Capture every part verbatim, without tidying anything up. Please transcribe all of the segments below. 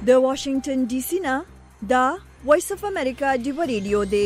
د واشنگټن ډي سي نه دا وایس اف امریکا دی ریډیو دی.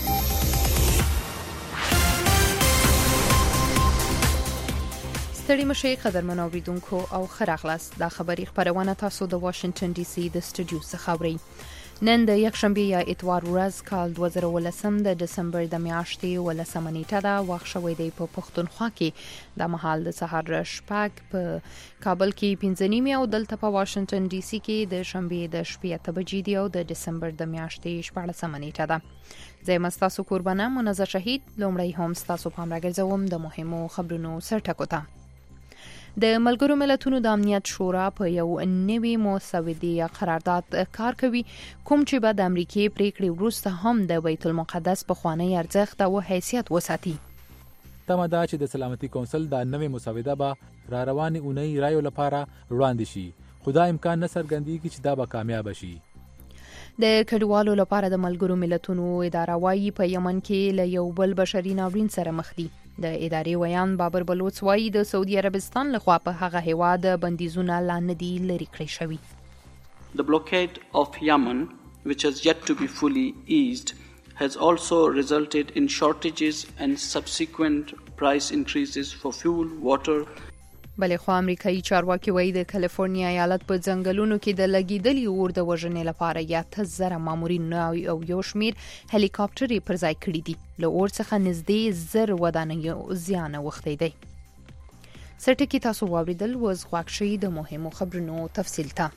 ستړي مشي قدرمن اوریدونکو او خراغلاس دا خبري خبرونه تاسو د واشنگټن ډي سي د سټوډیو څخه اورئ. نن د یکشنبه یا اتوار ورځ کال دوه زره ولسم د دسمبر د میاشتې ولسمه نیټه ده. وخت شوی دی په پښتونخوا کې د مهال د سهار شپږ، په کابل کې پنځه نیمه او دلته په واشنگټن ډي سي کې د شنبه د شپې اته بجې دی او د دسمبر د میاشتې شپږلسمه نیټه ده. زه مستاسو قربانه منزه شهید لومړی هم ستاسو پام راګرځوم د مهمو خبرونو سرټکو ته. د ملګرو ملتونو د امنیت شورا په یو نوي مسودې قرارداد کار کوي، کوم چې به د امریکای پریکړې وروسته هم د بیت المقدس په خوانی ارزښت او حیثیت وساتي. تمه ده چې د سلامتي کونسل د نوې مسوده به را روانې اونۍ رایو لپاره وړاندې شي، خو دا امکان نه څرګندېږي چې دا به کامیاب شي. د کډوالو لپاره د ملګرو ملتونو اداره وايي په یمن کې له یو بل بشري ناورین سره مخ دي. د ادارې ویان بابر بلوچ وايي د سعودي عربستان لخوا په هغه هیواد بندیزونه لا نه دي لري کړی شوی. The blockade of Yemen, which has yet to be fully eased, has also resulted in shortages and subsequent price increases for fuel, water. بلې خو امریکایي چارواکي وایي د کالیفورنیا ایالت په ځنګلونو کې د لګیدلي اور د وژنې لپاره یا تزره مامورین او یو شمیر هلیکاپټرې پر ځای کړي دي. له اور څخه نږدې زر ودانۍ زیان اوښتی دی. سرټکی تاسو واوریدل وز غواړئ د مهمو خبرونو تفصیل ته.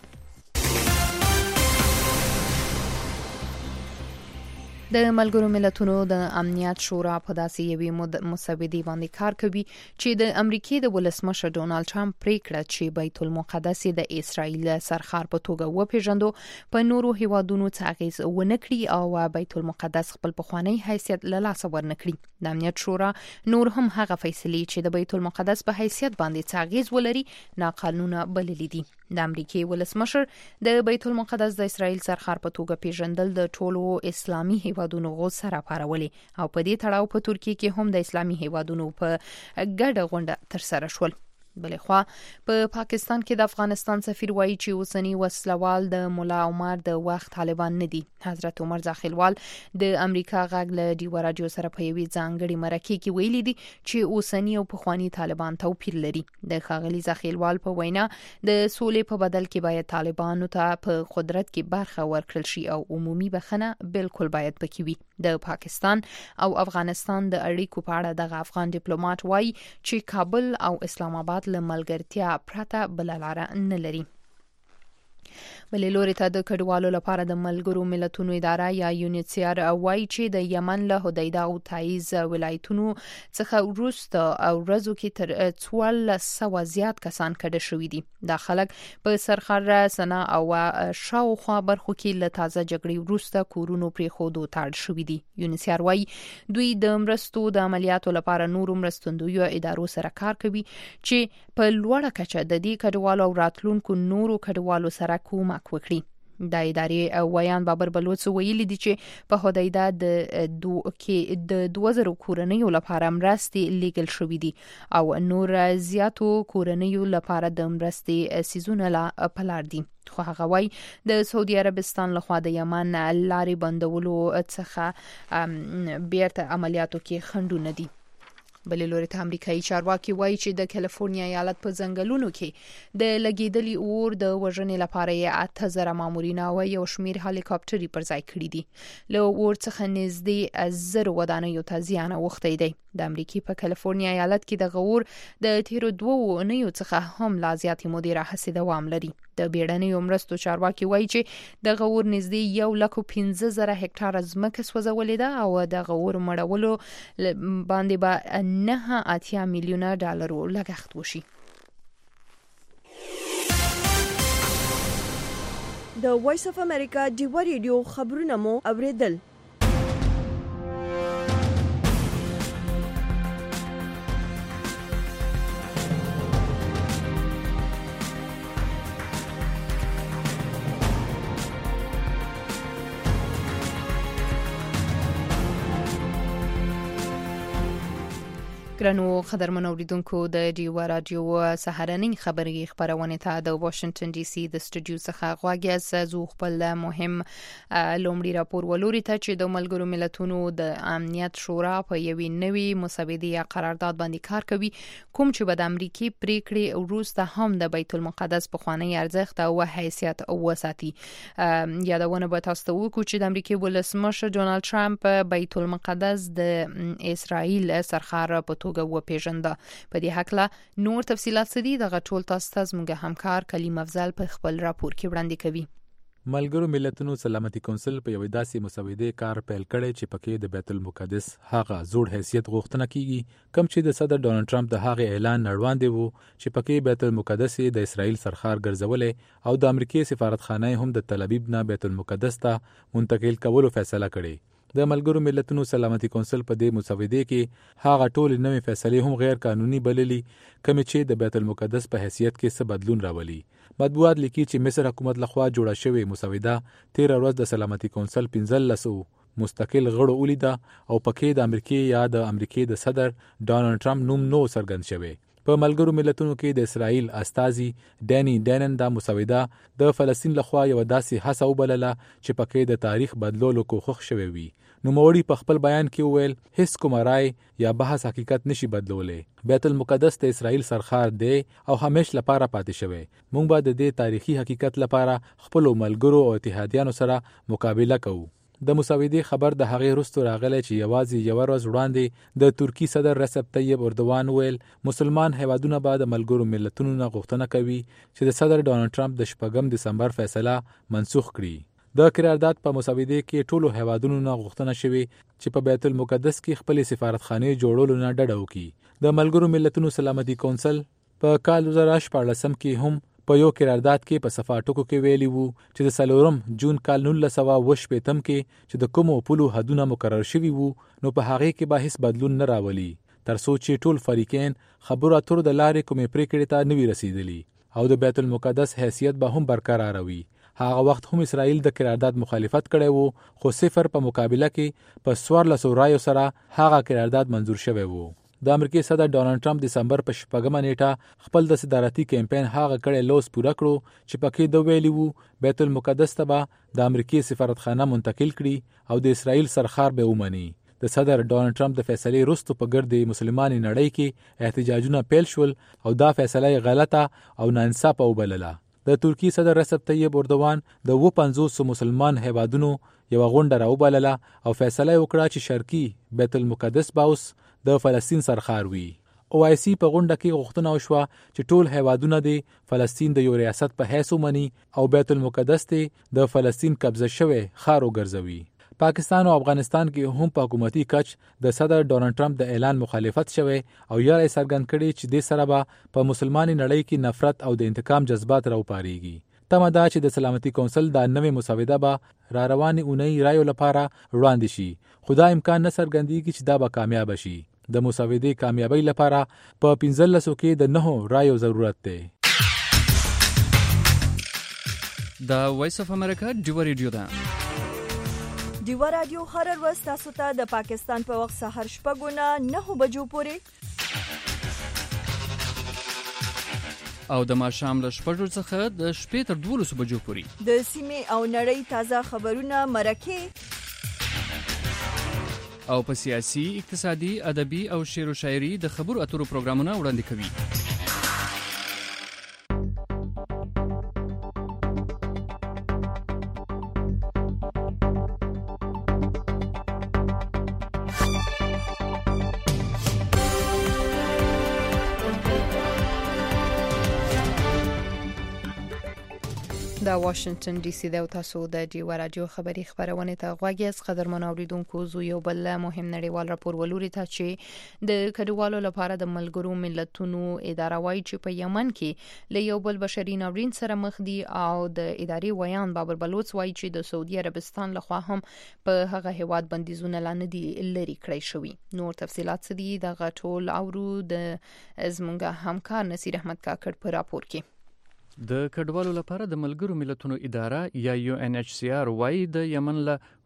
د ملګرو ملتونو د امنیت شورا په داسې یوې مسودې باندې کار کوي چې د امریکای د ولسمشر ډونالد ټرمپ پریکړه چې بیت المقدس د اسرائیل سرخار په توګه وپیژندو په نورو هیوادونو څخه اغیز ونه کړي او بیت المقدس خپل پخوانی حیثیت له لاسه ورنکړي. د امنیت شورا نور هم هغه فیصلې چې د بیت المقدس په حیثیت باندې څخه اغیز ولري ناقانونه بللي دي. د امریکای ولسمشر د بیت المقدس د اسرائیل سرخار په توګه پیژندل د ټولو اسلامي هیوادونو غوسه راپارولې او په دې تړاو په ترکیه کې هم د اسلامي هیوادونو په ګډه غونډه تر سره شول. بلې خوا په پاکستان کې د افغانستان سفیر وایي چې اوسنی وسلوال د مولا عمر د وخت طالبان نه دي. حضرت عمر ځاخیلوال د امریکا غږ له ډیو رادیو سره په یوې ځانګړي مرکه کې ویلي دي چې اوسنی او پخوانی طالبان توپیر لري. د ښاغلي ځاخیلوال په وینا د سولې په بدل کې باید طالبانو ته په قدرت کې برخه ورکړل شي او عمومي بخنه بالکل باید پکې وي. د پاکستان او افغانستان د اړیکو په اړه د افغان ډیپلوماټ وایي چې کابل او اسلام آباد له ملګرتیا پرته بل لار نه لري. بلې لوري ته د کډوالو لپاره د ملګرو ملتونو اداره یا یونیسیار وایي چې د یمن له هدیدا او تایز ولایتونو څخه وروسته او ورځو کې تر څوارلس سوه زیات کسان کډه شوي دي. دا خلک په سرخر سنا او شاوخوا برخو کې له تازه جګړې وروسته کورونو پرېښودو ته اړ شوي دي. یونیسیار وایي دوی د مرستو د عملیاتو لپاره نورو مرستندویو ادارو سره کار کوي چې په لوړه کچه د دې کډوالو او راتلونکو نورو کډوالو سره کومک وکړي. د ادارې ویان بابر بلوچ ویلي دي چې په هدیدا د دو کې د دوه زره کورنیو لپاره مرستې لیږل شوې دي او نور زیاتو کورنیو لپاره د مرستې سیزونه لا پلار دي. خو هغه وایي د سعودي عربستان لخوا د یمن لارې بندولو څخه بیرته عملیاتو کې خنډونه دي. بلې لوري ته امریکایي چارواکي وایي چې د کالیفورنیا ایالت په ځنګلونو کې د لګیدلي اور د وژنې لپاره یې اته زره مامورین او یو شمیر هلیکاپټرې پر ځای کړي دي. له اور څخه نږدې زر ودانیو ته زیان اوښتی دی. د امریکای په کالیفورنیا ایالت کې د غور د تیرو دوه اونیو څخه هم لا زیاتې مودې راهیسې دوام لري. د بیړنیو مرستو چارواکي وایي چې د غور نږدې یو لک او پنځه زره هکټاره ځمکه سوځولې ده او د غور مړولو باندې به نه اتیا میلیونه ډالرو لګښت وشي. د وایس اف امریکا دی ریډیو خبرونه مو اوریدل. ګرانو قدرمن اوریدونکو د ډیوا رادیو سهارنۍ خبري خبرونه ته د واشنگټن ډي سي د سټوډیو څخه غواګي زو خپل مهم لومړی راپور ولوري ته چې د ملګرو ملتونو د امنیت شورا په یوې نوې مسودې یا قرارداد باندې کار کوي کوم چې د امریکای پریکړې وروسته هم د بیت المقدس په خوانی ارزښت او حیثیت وساتي. یادونه به تاسو ته وکړو چې د امریکای ولسمشر ډونالد ټرمپ بیت المقدس د اسرائیل سرخار په توګه و پیژنده. په دې حق لا نور تفصيلات سدي د غټول تاسو ته زموږ همکار کلیم افضل په خپل راپور کې وړاندې کوي. ملګرو ملتونو سلامتي کونسل په یوې داسې مسودې کار پیل کړی چې پکې د بیت المقدس هغه زوړ حیثیت غوښتنه کیږي کوم چې د صدر ډونالد ټرمپ د هغه اعلان نړوان دی وو چې پکې بیت المقدس د اسرائیل سرخار ګرځولې او د امریکای سفارتخانه هم د تل ابیب نه بیت المقدس ته منتقل کولو فیصله کړې. د ملګرو ملتونو سلامتي کونسل په دې مسودې کې هغه ټول نوې فیصلې هم غیر قانوني بللې کوم چې د بیت المقدس په حیثیت کې څه بدلون راولي. مطبوعات لیکي چې مصر حکومت لخوا جوړه شوې مسوده تیر ورځ د سلامتي کونسل پنځلس مستقل غړو ولیده او پکې د امریکای یا د امریکای د صدر ډونالد ټرمپ نوم نو څرګند شوی. په ملګرو ملتونو کې د اسرائیل استازي ډانی ډینن دا مسوده د فلسطین لخوا یو داسې هڅه وبلله چې پکې د تاریخ بدلولو کوښښ شوی وي. نو موري په خپل بیان کې ویل هیڅ کوم رائے یا بحث حقیقت نشي بدلولې. بیت المقدس د اسرائیل سرخار دی او همیش لپاره پاتې شوی. موږ به د دې تاریخي حقیقت لپاره خپل ملګرو او اتحادیانو سره مقابله کوو. د مسودې خبر د هغې وروسته راغلی چې یوازې یو ورځ وړاندې د ترکی صدر رسب طیب اردوان ویل مسلمان هیوادونه به د ملګرو ملتونو نه غوښتنه کوي چې د صدر ډونالد ټرمپ د شپږم دسمبر فیصله منسوخ کړي. د قرارداد په مسودې کې ټولو هیوادونو نه غوښتنه شوې چې په بیت المقدس کې خپل سفارتخانه جوړولو نه ډډه وکړي. د ملګرو ملتونو سلامتي کونسل په کال دوه زره شپاړس کې هم په یو قرارداد کې په صفاټکو کې ویلي وو چې د څلورم جون کال نولس سوه اوه شپېتم کې چې د کومو پولو حدونه مقرر شوي وو نو په هغې کې به هیڅ بدلون نه راولي تر څو چې ټول فریقین خبرو اترو د لارې کومې پریکړې ته نه وي رسیدلي او د بیت المقدس حیثیت به هم برقرار وي. هغه وخت هم اسرائیل د قرارداد مخالفت کړی وو خو صفر په مقابله کې په څوارلسو رایو سره هغه قرارداد منظور شوی وو. د امریکای صدر ډونالد ټرمپ دسمبر په شپږمه نیټه خپل د صدارتي کمپاین هغه کړی لوس پوره کړو چې پکې د ویلي وو بیت المقدس ته به د امریکای سفارتخانه منتقل کړي او د اسرائیل سرخار به ومني. د صدر ډونالد ټرمپ د فیصلې وروسته په ګرد مسلمانې نړۍ کې احتجاجونه پیل شول او دا فیصله غلطه او ناانصافه وبلله. د ترکی صدر رسب طیب اردوان د اوه پنځوس مسلمان هیوادونو یو غونډه راوبلله او فیصله وکړه چې شرقي بیت المقدس به اوس د فلسطین سرخار وي. او آی سی په غونډه کې غوښتنه وشوه چې ټول هیوادونه د فلسطین د یو ریاست په حیث ومني او بیت المقدس ته د فلسطین قبضه شوی خار وګرځوي. پاکستان او افغانستان کې هم په حکومتي کچ د صدر ډونالد ټرمپ د اعلان مخالفت شوی او یې څرګند کړي چې د سره به په مسلمانې نړۍ کې نفرت او د انتقام جذبات راوپاریږي. تمه ده چې د سلامتي کونسل د نوې مسوده به را روانې اونۍ رایو لپاره وړاندې شي. خو دا امکان نه څرګندېږي چې دا به کامیاب شي. د مسودې کامیابی لپاره په پنځلسو کې د نهو رایو ضرورت دی. د وایس اف امریکا ډیوا ریډیو ده. ډیوا رادیو هر ورځ تاسو ته د پاکستان په وخت سهار شپږو نه نهو بجو پورې او د ماښام له شپږو څخه د شپې تر دولسو بجو پورې د سیمې او نړۍ تازه خبرونه مرکه او په سیاسي، اقتصادي، ادبي او شعر و شاعري د خبرو اترو پروګرامونه وړاندې کوي. د واشنگټن ډي سي د تاسو د ډیوا رادیو خبري خبرونه ته غواګي از قدرمن اوریدونکو زو یو بل مهم نړیوال راپور ولوري ته چې د کډوالو لپاره د ملګرو ملتونو اداره وايي چې په یمن کې له یو بل بشري ناورین سره مخ دي او د اداري ویان بابر بلوچ وايي چې د سعودي عربستان لخوا هم په هغه هواد بندیزونه لاندې دي لري کړی شوی. نور تفصيلات سدي د غټول اورو د زمونږ همکار نصیر احمد کاکړ په راپور کې. د کډوالو لپاره د ملګرو ملتونو اداره یا یو ان ایچ سی آر وايي د یمن له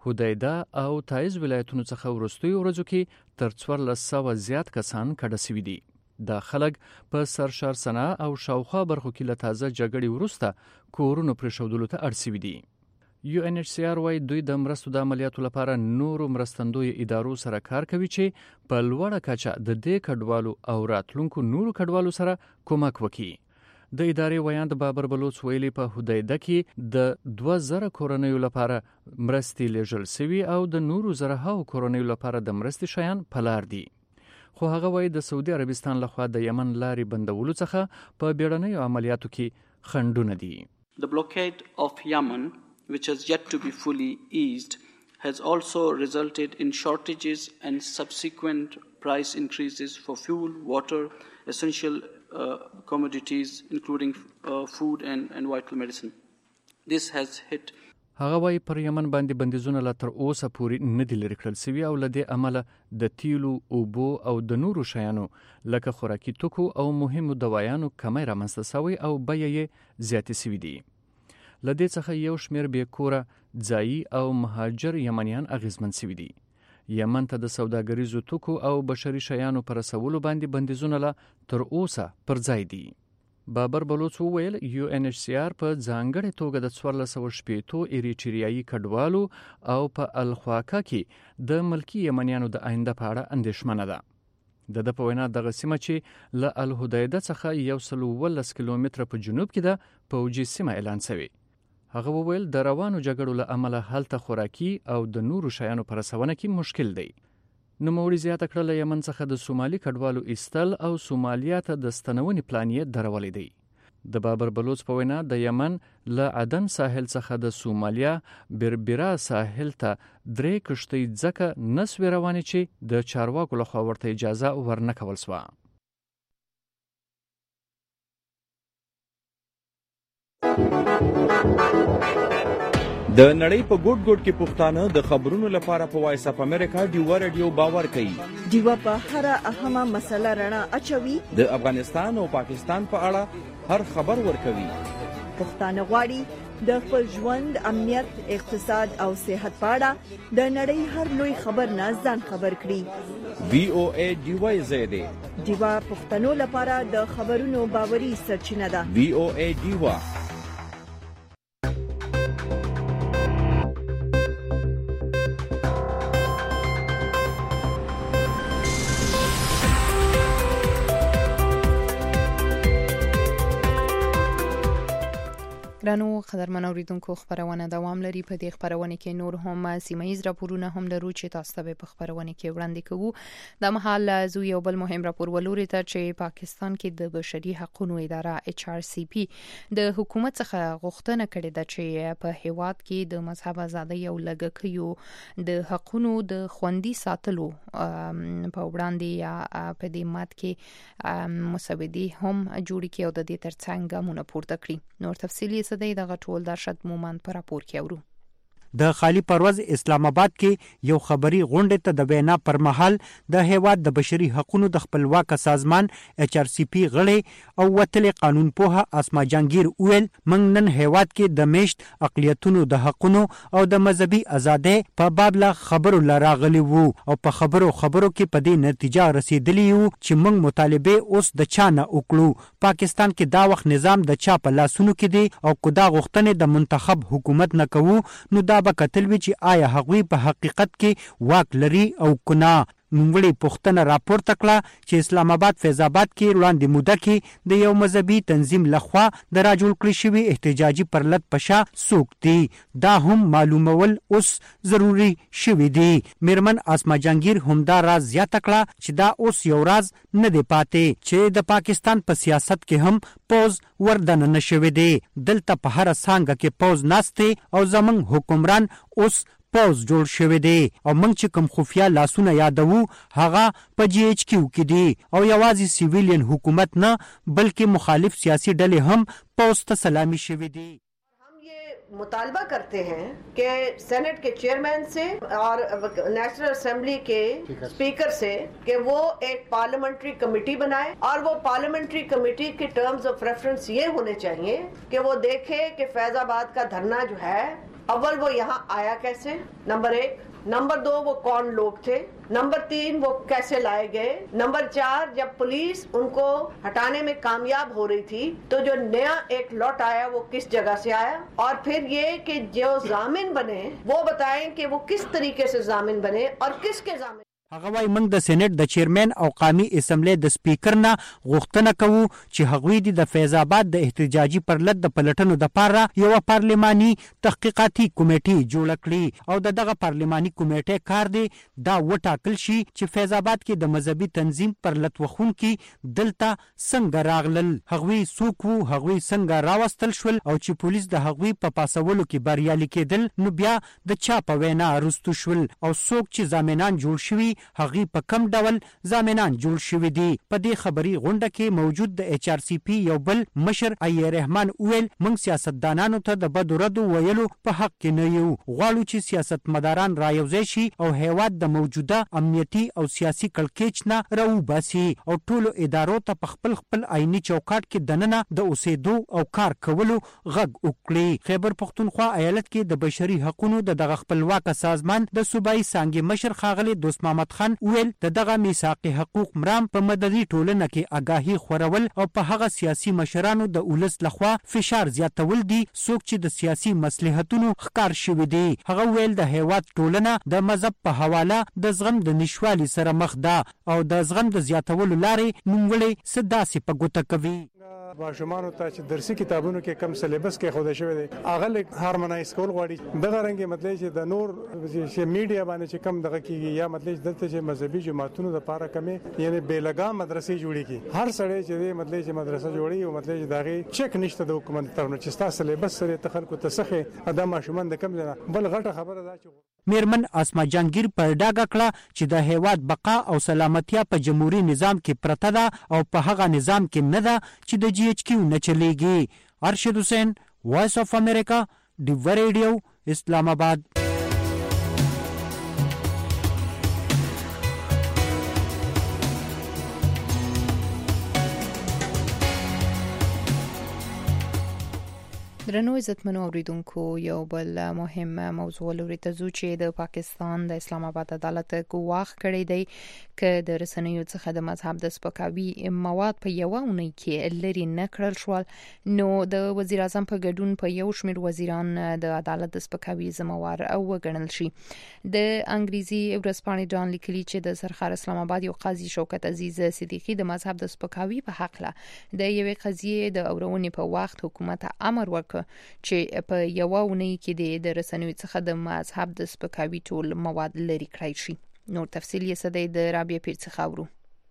هدایده او تایز ولایتونو څخه وروستیو ورځو کې تر څوارلس سوه زیات کسان کډه شوي دي. دا خلک په سرشار صنعا او شاوخوا برخو کې له تازه جګړې وروسته کورونو پرېښودلو ته اړ شوي دي. یو ان ایچ سی آر وايي دوی د مرستو د عملیاتو لپاره نورو مرستندوی ادارو سره کار کوي چې په لوړه کچه د دې کډوالو او راتلونکو نورو کډوالو سره کومک وکړي. د ادارې ویاند بابر بلوچ ویلي په هدایده کې د دوه زره کورنیو لپاره مرستې لیږل سوي او د نورو زرهاو کورنیو لپاره د مرستې شیان په لار دي. خو هغه وایي د سعودي عربستان لخوا د یمن لارې بندولو څخه په بیړنیو عملیاتو کې خنډونه دي. The blockade of Yemen, which has yet to be fully eased, has also resulted in shortages and subsequent price increases for fuel, water, essential uh, commodities, including uh, food and, and vital medicine. This has hit هغه وايي پر یمن باندې بندیزونه لا تر اوسه پورې نه دي لرې کړل سوي او له دې امله د تیلو، اوبو او د نورو شیانو لکه خوراکي توکو او مهمو دوايانو کمی رامنځته سوی او بیې یې زیاتې سوي دي. له دې څخه یو شمېر بې کوره ځایي او مهاجر یمنیان اغېزمن سوي دي. یمن ته د سوداګریزو توکو او بشري شیانو په رسولو باندې بندیزونه لا تر اوسه پر ځای دي. بابر بلوچ وویل یو ان ایچ سی آر په ځانګړې توګه د څوارلس سوه شپېتو ایریټریایي کډوالو او په الخواکه کې د ملکي یمنیانو د آینده په اړه اندېښمنه ده. د ده په وینا دغه سیمه چې له الهدایده څخه یو سل اوولس کیلومتره په جنوب کې ده پوجي سیمه اعلان شوې. هغه وویل د روانو جګړو له امله هلته خوراکي او د نورو شیانو په رسونه کې مشکل دی. نوموړي زیاته کړه له یمن څخه د سومالي کډوالو ایستل او سومالیا ته د ستنونې پلان یې درولې دی. د بابر بلوچ په وینا د یمن له عدن ساحل څخه د سومالیا بربرا ساحل ته درې کشتۍ ځکه نسوې روانې چې د چارواکو لخوا ورته اجازه ورنه کول سوه. د نړۍ په ګوټ ګوټ کې پښتانه د خبرونو لپاره په وایس اف امریکا ډیوا رادیو باور کوي. ډیوا په هر اهمه مسله رڼا اچوي. د افغانستان او پاکستان په اړه هر خبر ورکوي. پښتانه غواړي د خپل ژوند، امنیت، اقتصاد او صحت په اړه د نړۍ هر لوی خبر نه ځان خبر کړي. وی او ای ډیوا زیاده ډیوا پښتنو لپاره د خبرونو باوري سرچینه ده. وی او ای ډیوا ګرانو قدرمنو اوریدونکو، خبرونه دوام لري. په دې خبرونه کې نور هم سیمایي راپورونه هم لرو چې تاسو ته په خبرونه کې وړاندې کوو. د مهال زو یو بل مهم راپور ولوري ته چې پاکستان کې د بشري حقوقو اداره ایچ آر سی پی د حکومت څخه غوښتنه کړې ده چې په هیواد کې د مذهب ازادي او لګښیو د حقوقو د خوندي ساتلو په وړاندې یا په دې مات کې مسودې هم جوړ کړي او د دې ترڅنګ ګامونه پورته کړي. نور تفصیلی د غټول درشد مومن پر راپور کې اورو. د خالی پرواز اسلام آباد کې یو خبري غونډه ته د وینا پر مهال د هیواد د بشري حقوقو د خپلواک سازمان ایچ آر سی پی غړي او وتل قانون پوها اسما جانگیر ویل موږ نن هیواد کې د میشت اقلیتونو د حقوقو او د مذهبي ازادۍ په باب لا خبرو لراغلي وو او په خبرو خبرو کې په دې نتیجه رسیدلی یو چې موږ مطالبه اوس د چا نه وکړو. پاکستان کې دا وخت نظام د چا په لاسونو کې دی او کو دا غوښتنې د منتخب حکومت نه کوو نو دا به کتل وی چې آیا هغوی په حقیقت کې واک لري او کنا. نوموړي پوښتنه راپورته کړه چې اسلام آباد فیض آباد کې وړاندې موده کې د یو مذهبي تنظیم لخوا د راجوړ کړی شوی احتجاجي پرلط پشا څوک دی. دا هم معلومول اوس ضروری شوی دی. میرمن اسما جانگیر هم دا راز زیاته کړه چې دا اوس یو راز نه دی پاتې چې د پاکستان په سیاست کې هم پوز وردن نشوي دی. دلته په هر څنګه کې پوز ناشته او زمون حکمران اوس پوز جوړ شوی دی او موږ چې کوم خفیا لاسونه یادوو هغه په جی ایچ کیو کې دی او یوازې سیویلین حکومت نه بلکې مخالف سیاسی ډلې هم پوز ته سلامي شوی دی. मुतालबा करते हैं कि सेनेट के चेयरमैन से और national assembly के स्पीकर से कि वो एक पार्लियामेंट्री कमेटी बनाए और वो पार्लियामेंट्री कमेटी के टर्म्स ऑफ रेफरेंस ये होने चाहिए कि वो देखे कि फैजाबाद का धरना जो है अव्वल वो यहाँ आया कैसे, नंबर एक, नंबर दो वो कौन लोग थे, नंबर तीन वो कैसे लाए गए, नंबर चार जब पुलिस उनको हटाने में कामयाब हो रही थी तो जो नया एक लॉट आया वो किस जगह से आया, और फिर ये कि जो जामिन बने वो बताएं कि वो किस तरीके से जामिन बने और किसके जामिन। هغه وايي موږ د سېنات د چیرمن او قومي اسمبلی د سپیکر نه غوښتنه کوو چې هغوی د فیض آباد د احتجاجي پرلط د پلټنو د پاره یو پارلماني تحقیقاتي کمیټه جوړ کړي او دغه پارلماني کمیټه کار دی دا وټاکل شي چې فیض آباد کې د مذهبي تنظیم پرلط وخونکي دلته څنګه راغلل، هغوی څوک وو، هغوی څنګه راوستل شول او چې پولیس د هغوی په پاسولو کې بریالي کېدل نو بیا د چا په وینا رستو شول او څوک چې ضامنان جوړ شوي هغه په کم ډول ضامنان جوړ شوی دي. په دې خبري غونډه کې موجود د ایچ آر سی پی یو بل مشر ای رحمان ویل موږ سیاستدانانو ته د بدو ردو ویلو په حق کې نه یو، غواړو چې سیاستمداران رايوځي شي او هیواد د موجوده امنیتي او سیاسي کړکېچ نه راوباسي او ټولو ادارو ته په خپل خپل آئینی چوکاټ کې دننه د اوسېدو او کار کولو غږ وکړي. خیبر پختونخوا ایالت کې د بشري حقوقو د دغه خپلواک سازمان د صوبایي څانګې مشر ښاغلی دوست محمد خان ویل د دغه میثاق حقوق مرام په مدني ټولنه کې آگاهي خورول او په هغه سیاسي مشرانو د اولس لخوا فشار زیاتول دي څوک چې د سیاسي مصلحتونو ښکار شوی دي. هغه ویل د هیواد ټولنه د مذهب په حواله د زغم د نشوالي سره مخ ده او د زغم د زیاتولو لارې نوموړي سداسي په ګوته کوي. ماشومان ته چې درسي کتابونو کې کم سلیبس کې خوده شوی دی هغه هارمونایز کول غواړي، دغه رنګ مطلب چې د نور چې میډیا باندې چې کم دغه کیږي یا مطلب دلته چې مذهبي جماعتونو د پاره کمې یعنی بیلګا مدرسې جوړې کی، هر سړی چې مطلب چې مدرسه جوړي او مطلب چې دغه چک نشته د حکومت طرف نه چې تاسو سلیبس سره تخلکو تسخه ادا ماشومان د کم ځنه بل غټه خبره ده چې میرمن اسما جانگیر پر ډاګه کړه چې د هیواد بقا او سلامتیا په جمهوریت نظام کې پرته ده او په هغه نظام کې نه ده چې د جی ایچ کیو نه چلیږي. ارشد حسین، وائس آف امریکا، ډیو ریډیو، اسلام آباد. درنو عزتمنو اوریدونکو یو بل مهم موضوع لوري ته ځو چې د پاکستان د اسلام آباد عدالت ګواښ کړی دی چې د رسنیو څخه د مذهب د سپکاوي مواد په یو اونۍ کې لري نه کړل شو نو د وزیر اعظم په ګډون په یو شمېر وزیران د عدالت د سپکاوي ذمہوار او وګڼل شي. د انګریزي ورځپاڼې ډان لیکلي چې د سرخار اسلام آباد یو قاضي شوکت عزیز صدیقی د مذهب د سپکاوي په حق له د یوې قضیې د اورونې په وخت حکومت امر وکړ چې په یو اونۍ کې د رسنیو څخه د مذهب د سپکاوي ټول مواد لري کړی شي. نور تفصیل یې سده د رابعه پیر څخه اورو.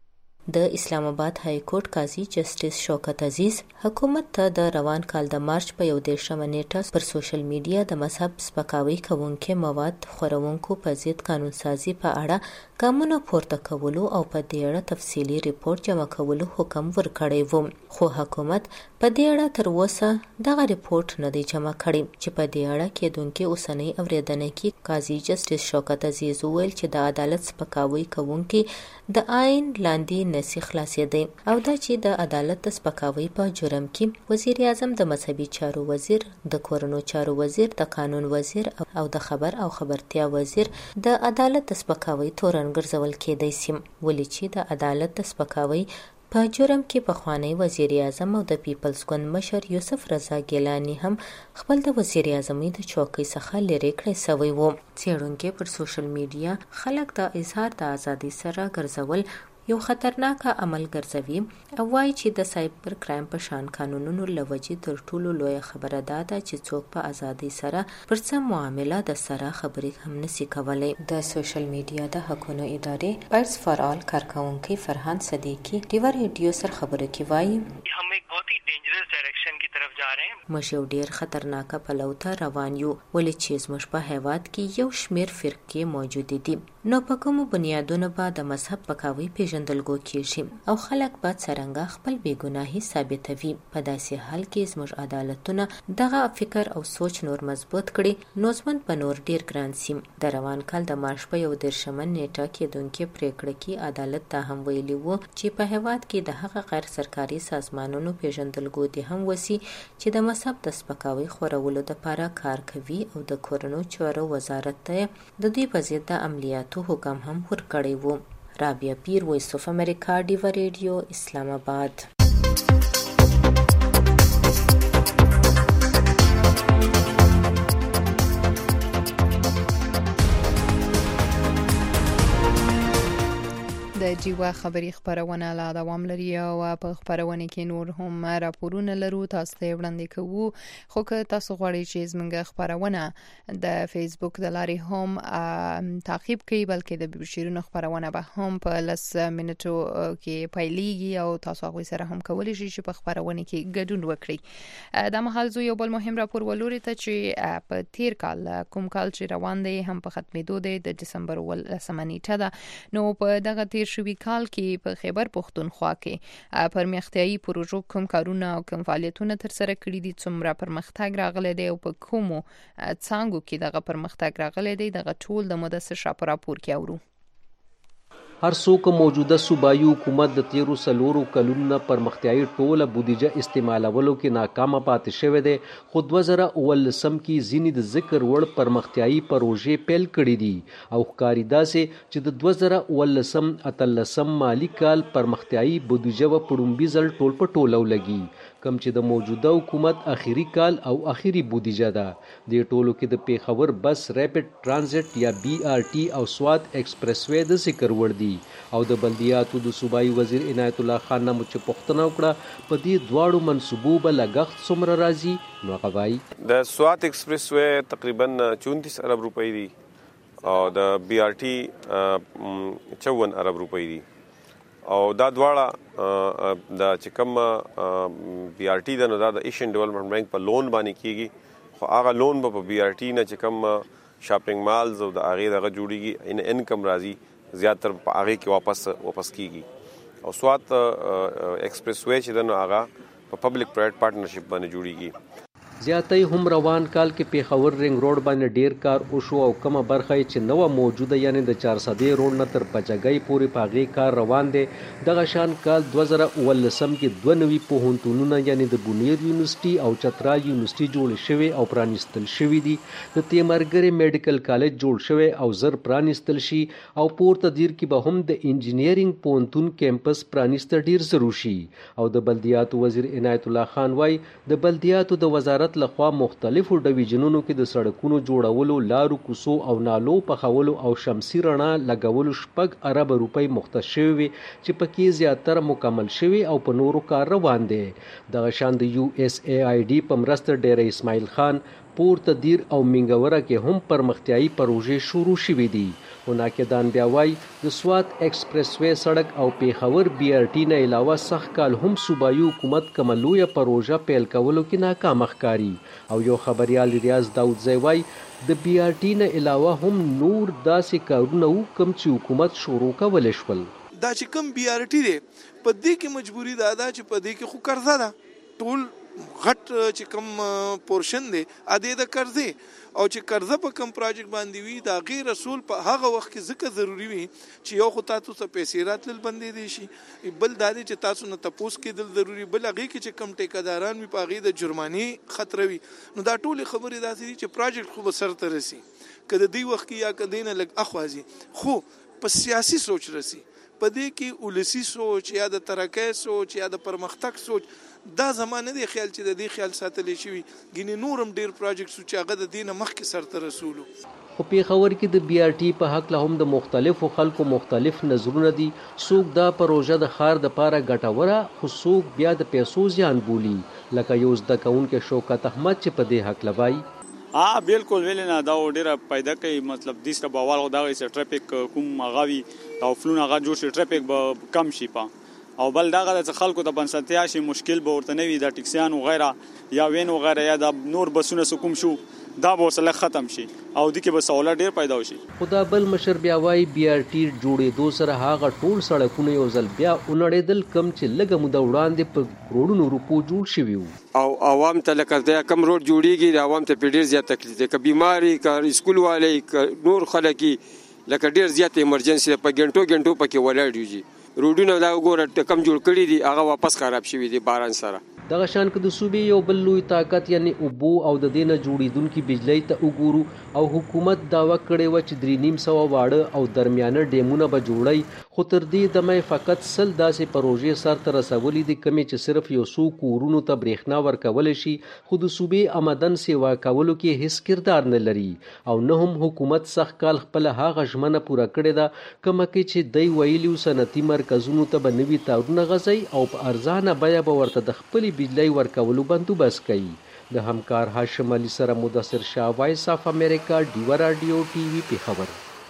د اسلام آباد های کورټ قاضي جسټس شوکت عزیز حکومت ته د روان کال د مارچ په یو دیرشمه نیټه پر سوشل میډیا د مذهب سپکاوي کوونکو مواد خورونکو په ضد قانون سازي په اړه ګامونه پورته کولو او په دې اړه تفصیلي ریپورت جمع کولو حکم ورکړی و، خو حکومت په دې اړه تر اوسه دغه ریپورت نه دی جمع کړی چې په دې اړه کېدونکې اوسنۍ اورېدنه کې قاضي جسټس شوکت عزیز وویل چې د عدالت سپکاوي کوونکي د آئین لاندې نسی خلاصېدی او دا چې د عدالت د سپکاوي په جرم کې وزیر اعظم د مذهبي چارو وزیر، د کورونو چارو وزیر، د قانون وزیر او د خبر او خبرتیا وزیر د عدالت د سپکاوي تورن ګرځول کېدای شي، ولې چې د عدالت د سپکاوي په جرم کې پخوانی وزیر اعظم او د پیپلز ګوند مشر یوسف رضا ګیلانی هم خپل د وزیر اعظمۍ د چوکۍ څخه لرې کړی شوی و. څېړونکي پر سوشل میډیا خلک د اظهار د ازادۍ سره ګرځول یو خطرناک عمل ګرځوي او وایي چې د سایبر کرایم په شان قانونونو لوجې تر ټولو لویه خبره ده چې څوک په ازادۍ سره پر څه معامله د سره خبرې هم نشي کولی. د سوشل میډیا د حقوقو ادارې بایټس فار آل کارکونکي فرهان صدیقی ډیو ریډیو سره خبرو کې وایي هم ایک بہت ہی ډینجرس ډایریکشن کی طرف جا رہے ہیں. مشو ډیر خطرناک پلو ته روان یو ولې چې زموږ په هیواد کې یو شمیر فرقې موجود دي نو په کومو بنیادونو به د مذهب پکاوي پیژندلګو کیږي او خلک به څرنګه خپل بیګناهي ثابتوي. په داسې حال کې زموږ عدالتونه دغه فکر او سوچ نور مضبوط کړي نو ژوند به نور ډیر ګران سي. د روان کال د مارچ په یو دېرشمه نیټه کېدونکې پریکړه کې عدالت ته هم ویلي وو چې په هیواد کې د هغه غیر سرکاري سازمانونو پیژندلګو دي هم وسی چې د مذهب د سپکاوي خورولو لپاره کار کوي او د کورنو چارو وزارت ته د دوی په ضد د عملیاتو حکم هم ورکړی وو. رابعه پیر، وایس اف امریکا، ډیوا ریډیو، اسلام آباد. د جیوا خبری خبرونه لا دوام لري او په خبرونه کې نور هم راپورونه لرو تاسو ته وړاندې کوو. خو که تاسو غواړئ چې زموږ خبرونه د فیسبوک د لارې هم تعقیب کړئ بلکې د بشیرونو خبرونه به هم په لس منټو کې پیلېږي او تاسو هغه سره هم کولی شئ چې په خبرونه کې ګډون وکړئ. د مهال زو یو بل مهم راپور ولوري ته چې په تیر کال کوم کال چې روان دی هم په ختمېدو دی د دسمبر ولسمه نیټه ده. نو په دغه تیر شوي کال کې په خیبر پښتونخوا کې پرمختیايي پروژو کوم کارونه او کوم فعالیتونه تر سره کړي دي، څومره پرمختګ راغلی دی او په کومو څانګو کې دغه پرمختګ راغلی دی، دغه ټول د مدثر شاه په راپور کې اورو. هر څوک موجوده صوبایي حکومت د تیرو سلورو کلونو پرمختیايي ټوله بودیجه استعمالولو کې ناکامه پاتې شوې ده. خو دوه زره اوولسم کې ځینې د ذکر وړ پرمختیايي پروژې پیل کړي دي او ښکاري داسې چې د دوه زره اوولسم اتلسم مالی کال پرمختیايي بودیجه و پړومبي ځل ټول په ټوله ولګي کم چې د موجوده حکومت اخیری کال او اخیری بودیجه ده. د ټولو کې د پیښور بس ریپډ ترانزیت یا بی آر ټي او سوات ایکسپریس وې د ذکر وړ دي او د بلدیاتو د صوبایي وزیر عنایت الله خان نه چې پوښتنه وکړه په دې دواړو منصوبو به لګښت څومره راځي نو هغه وایي د سوات ایکسپریس وې تقریبا چونتیس ارب روپۍ دي او د بی آر ټي چون ارب روپۍ دي او دا دواړه د چې کوم بی آر ټي د نو دا د ایشین ډیولپمنٹ بانک په لون باندې کیږي خو هغه لون به په بی آر ټي نه چې کوم شاپینګ مالز او د هغې دغه جوړیږي ان انکم راځي زیاتر په هغه کې واپس واپس کیږي او سوات ایکسپریس وې چې دنو هغه په پبلک پرایویټ پارټنرشپ باندې جوړیږي. زیاتې هم روان کال کې پیښور رنګ روډ باندې ډیر کار وشو او کومه برخه چې نو موجوده یعنی د چار سدې روډ نه تر پچګۍ پورې پاغي کار روان دي. دغه شان کال دوه زره اوولسم کې دوه نوي پوهنتونونه یعنی د بونیر یونیورسيټي او چترال یونیورسيټي جوړ شوي او پرانیستل شوي دي. د تیمرګری میډیکل کالج جوړ شوی او زر پرانیستل شي او پورته دیر کې به هم د انجینیرینګ پوهنتون کیمپس پرانیست ډیر ضروري شي. او د بلدیاتو وزیر عنایت الله خان وای د بلدیاتو د وزارت لخوا مختلفو ډویژنونو کې د سړکونو جوړولو، لارو کوڅو او نالو پخولو او شمسي رڼا لګولو شپږ ارب روپۍ مختص شوي چې پکې زیاتره مکمل شوي او په نورو کار روان دي. دغه شان د یو اس ای آی ډي په مرسته ډیر اسماعیل خان، پورته دیر او منګوره کې هم پرمختیايي پروژې شروع شوي دي. وناکدان بیا وای د سوات ایکسپریس وې سړک او پیښور بی آر ټي نه علاوه سخت کال هم صوبایي حکومت کومه لویه پروژه پیل کولو کې ناکام ښکاري. او یو خبريال ریاض داودزی وای د بی آر ټي نه علاوه هم نور داسې کارونه وکم چې حکومت شروع کول شول. دا چې کوم بی آر ټي دی په دې کې مجبوری ده دا چې په دې کې خو قرضه ده ټول غټ چې کوم پورشن دی ا دې د قرضې او چې قرضه په کوم پروجیکټ باندې وي دا غیر رسول په هغه وخت کې ځکه ضروری وي چې یو خو تاسو ته پیسې راتلل بندې دي شي بل دا دی چې تاسو نه تپوس کېدل ضروری بل هغه کې چې کم ټیکداران وي په هغه د جرمانې خطر وي نو دا ټول خبرې داسې دي چې پروجیکټ خو به سر ته رسي کله دی وخت کې یا کله نه لګ اخوازي خو په سیاسي سوچ رسي په دې کې ولسی سوچ یا د ترقۍ سوچ یا د پرمختګ سوچ دا زمانه دی خیال چې د دې خیال ساتلې شوی ګینه نورم ډیر پروجیکټ چې هغه د دینه مخکې سر ته رسولو. خو پیښور کې د بی آر ټي په حق له هم د مختلفو خلکو مختلف نظرونه دي. څوک دا پروژه د خار د پاره ګټوره خو څوک بیا د پیسو زیان بولي لکه یو زده کوونکی شوکت احمد چې په دې حق لوي. ها بالکل ویل نه دا ډیره پیدا کوي مطلب د سره بوال دا وي چې ټریفیک کوم غاوي او فلون هغه جوړ شي ټریفیک به کم شي په او بل دغه د خلکو د بنسټیا شي مشکل به ورته نوي د ټیکسیان او غیره یا وین او غیره یا د نور بسونه کوم شو دا به وسله ختم شي او د کې به سہولت ډیر پیدا وشي. خدا بل مشر بیا وای بي آر ټي جوړېدو سره هغه ټول سړکونه یو ځل بیا اونړېدل کم چې لږه موده وړاندې په کروڑونو روپو جوړ شوي وو او عوام ته لکه دا کم روډ جوړیږي د عوام ته په ډیر زیات تکلیف دی. که بیماری که سکول والي که نور خلک لکه ډیر زیات ایمرجنسي په ګنټو ګنټو پکې ولاړ دي. روډونه دا وګوره کم جوړ کړي دي هغه واپس خراب شوي دي باران سره. دغه شان که د صوبې یو بل لوی طاقت یعنی اوبو او د دې نه جوړېدونکي بجلۍ ته وګورو او حکومت دعوه کړې وه چې درې نیم سوه واړه او درمیانه ډیمونه به جوړی، خو تر دې دمه یې فقط سل داسې پروژې سرته رسولي دي کمې چې صرف یو څو کورونو ته برېښنا ورکولی شي، خو د صوبې آمدن سیوا کولو کې هیڅ کردار نه لري او نه هم حکومت سخت کال خپله هغه ژمنه پوره کړې ده کومه کې چې دی ویلي صنعتي مرکزونو ته به نوي تارونه غځوي او په ارزانه بیه به ورته د خپلې بجلی ورکولو بندوبست کوي. د همکار هاشم علي سره مدثر شاه، وایس اف امریکا، ډیوه راډیو ټي وي پېښور.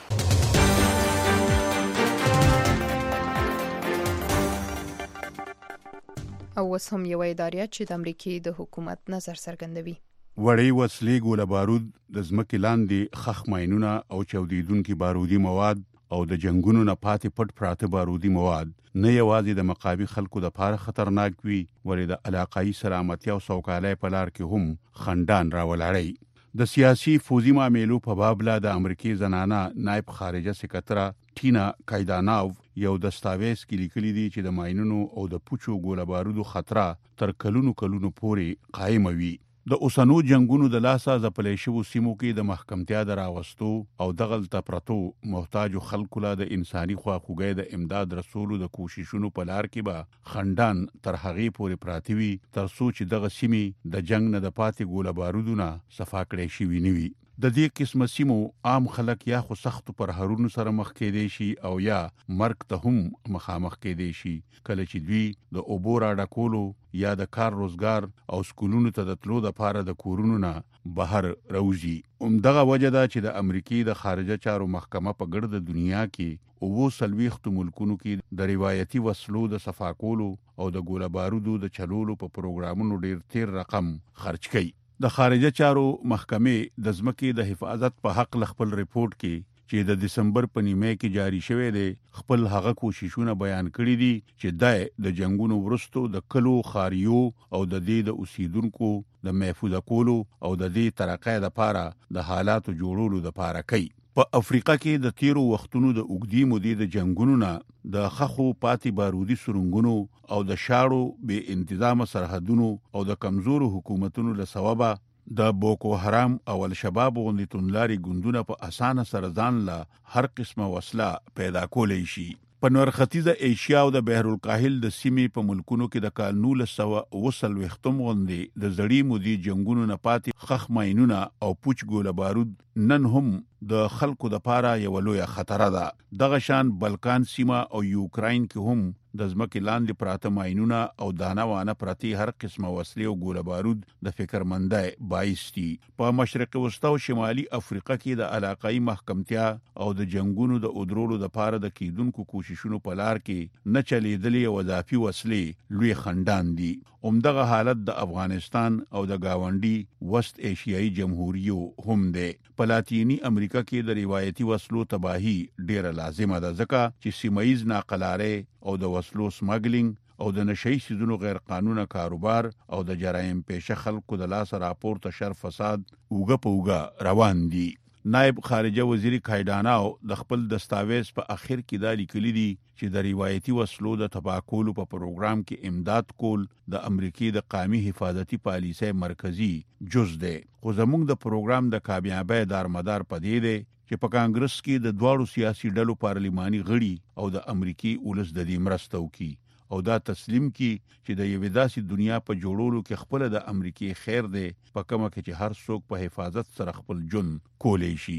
او اوس هم یوه اداریه چې د امریکې د حکومت نظر څرګندوي. وړې وسلې، ګوله بارود، د ځمکې لاندې خښ ماینونه او چاودېدونکي بارودي مواد او د جنگونو نه پاتې پټ پراته بارودي مواد نه یوازې د مقامي خلکو دپاره خطرناک وي، ولې د علاقایي سلامتیا او سوکالۍ په لار کې هم خنډان راولاړوي. د سیاسي فوزي معاملو په باب لا د امریکې زنانه نایب خارجه سکرتره ټینا کایداناو یو دستاویز کې لیکلي دي چې د ماینونو او د پوچو ګوله بارودو خطره تر کلونو کلونو پورې قایمه وي. د اوسنو جنگونو د لاسه ځپلی شوو سیمو کې د محکمتیا د راوستو او دغلته پرتو محتاجو خلکو له د انساني خواخوږۍ د امداد رسولو د کوششونو په لار کې به خنډان تر هغې پورې پراته وي تر څو چې دغه سیمې د جنگ نه د پاتې ګوله بارودو نه صفا کړی شوي نه وي. د دې قسمه سیمو عام خلک یا خو سختو پرهرونو سره مخ کېدی شي او یا مرګ ته هم مخامخ کېدی شي کله چې دوی د اوبو راډکولو یا د کار روزګار او سکولونو ته د تلو دپاره د کورونو نه بهر راوځي. همدغه وجه ده چې د امریکې د خارجه چارو محکمه په ګرده دنیا کې اووه څلوېښتو ملکونو کې د روایتي وسلو د صفا کولو او د ګوله بارودو د چلولو په پروګرامونو ډیر تیر رقم خرج کوي. د خارجه چارو محکمې د ځمکې د حفاظت په حق له خپل ریپورت کې چې د دسمبر په نیمه کې جاری شوی دی خپل هغه کوششونه بیان کړي دي چې د د جنگونو وروستو د کلو خاریو او د دې د اوسیدونکو د محفوظ کولو او د دې ترقۍ لپاره د حالاتو جوړولو لپاره کوي. په افریقا کې د تیرو وختونو د اوږدې مودې د جنگونو نه د خخو پاتې بارودي سرنګونو او د شاړو بې انتظامه سرحدونو او د کمزورو حکومتونو له سببه د بوکو حرام او الشباب غوندې توندلاري ګوندونه په اسانه سره ځان له هر قسمه وسله پیدا کولی شي. په نور ختیځه ایشیا او د بحر الکاهل د سیمې په ملکونو کې د کال نولس سوه اوه څلوېښتم غوندې د زړې مودې جنګونو نه پاتې خښ ماینونه او پوچ ګوله بارود نن هم د خلکو دپاره یوه لویه خطره ده. دغه شان بلکان سیمه او یوکراین کې هم د ځمکې لاندې پراته ماینونه او دانه وانه پرتې هر قسمه وسلې او ګوله بارود د فکرمندۍ باعث دي. په مشرق وسطی او شمالي افریقا کې د علاقایي محکمتیا او د جنگونو د ادرولو دپاره د کیدونکو کوششونو په لار کې نه چلیدلې او اضافي وسلې لوی خنډان دي. همدغه حالت د افغانستان او د گاونډي وست ایشیایي جمهوریو هم دی. په لاتینی امریکا کې د روایتي وسلو تباہي ډیره لازمه ده ځکه چې سیمایي ناقلارۍ او د وسلو سمګلینګ او د نشئی سیزونو غیر قانونه کاروبار او د جرایم پیشه خلکو د لاس راپورته شر فساد اوګه په اوګه روان دي. نائب خارجه وزیر کایډاناو د خپل دستاویز په اخر کې دا لیکلي دي چې د روایتي وسلو د تباه کولو په پروګرام کې امداد کول د امریکې د قومي حفاظتي پالیسۍ مرکزی جز دی. خو زموږ د پروګرام د کامیابۍ دارمدار پدې دی چې په کانګرس کې د دواړو سیاسي ډلو پارلماني غړي او د امریکې ولس د دې مرسته وکړي او دا تسلیم کی چې د یوې داسې دنیا په جوړولو کې خپل د امریکای خیر دی په کومه کې چې هر څوک په حفاظت سره خپل جون کولی شي.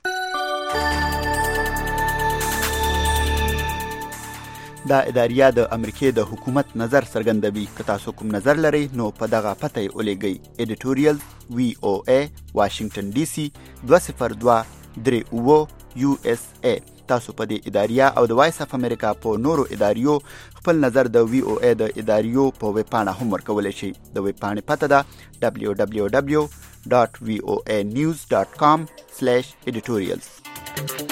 دا اداریه د امریکای د حکومت نظر څرګندوي. که تاسو کوم نظر لرئ نو په دغه پته یې ولېږئ. ایډیټوریال وی او ای واشنگټن ډي سي دوه صفر دوه درې اووه یو اس ای. تاسو په دې اداریه او د وایس اف امریکا په نورو اداریو خپل نظر د وی او ای د اداریو په ویب پاڼه هم ورکولی شي. د ویب پاڼې پته ده دبلیو دبلیو دبلیو ډاټ وی او ای نیوز ډاټ کام سلیش ایډیټوریلز.